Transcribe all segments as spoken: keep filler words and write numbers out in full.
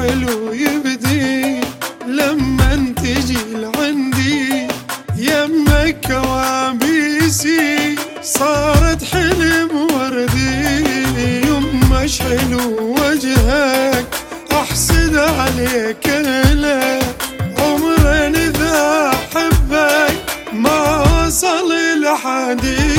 حلو يبدي لما تجي لعندي يمك كوابيسي صارت حلم وردي. يمش حلو وجهك احسد عليك لا عمرين اذا احبك ما وصل لحدي.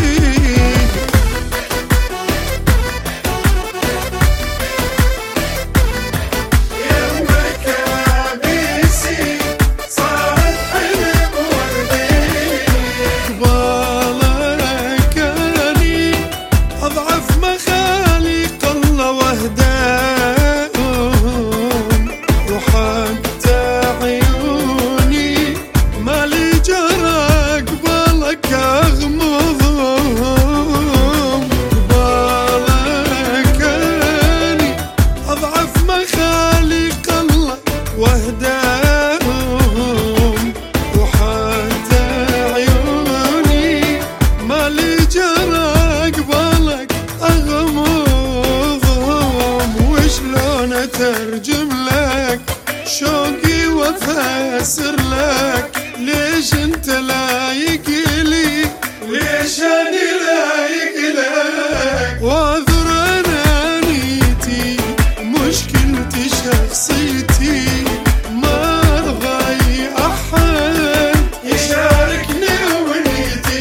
وهداهم وحتى عيوني ما لي جرى قبلك اغمضهم. وشلون اترجم لك شوقي وافسر لك ليش انت لايق لي ليش اني لايق لك. واذر انانيتي مشكلتي شخصيتي ما ارضى احد يشاركني امنيتي.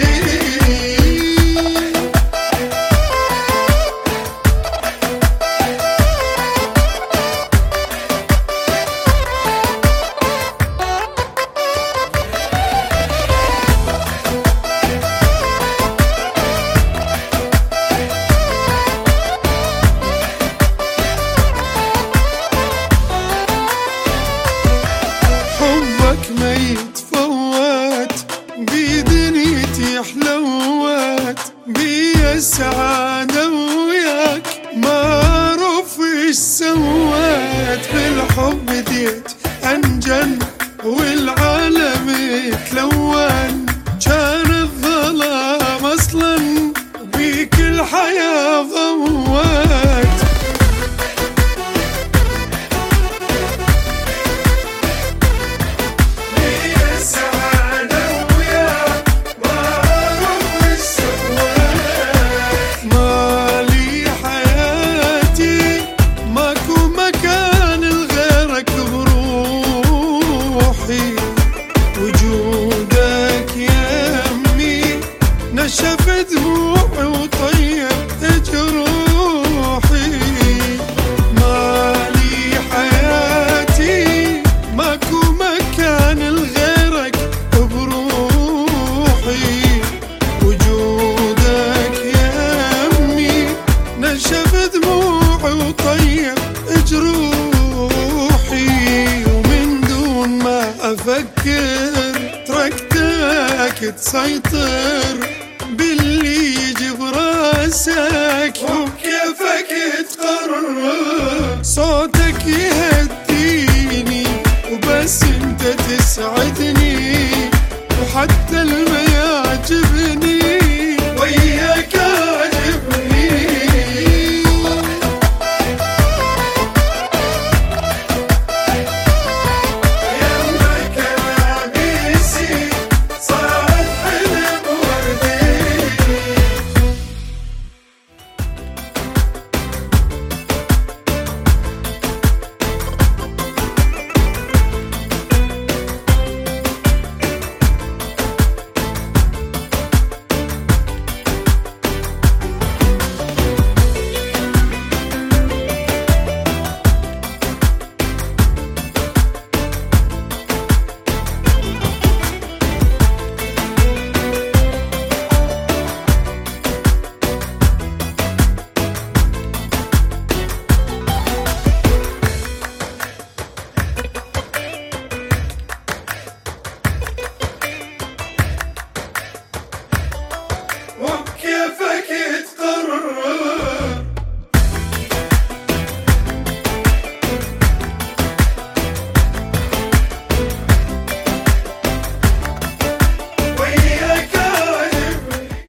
حبك ما يتفوت بدنيتي حلوت بي السعادة وياك ما اعرف ايش سويت. بالحب ديت انجن والعالم يتلون كان الظلام اصلا بيك الحياة ضوت. وجودك يمي نشف دموعي وطيب جروحي. مالي حياتي ماكو مكان لغيرك بروحي. وجودك يمي نشف دموعي وطيب جروحي. ومن دون ما افكر تركتك تسيطر باللي يجي براسك وبكيفك تقرر. صوتك يهديني وبس انت تسعدني وحتى الم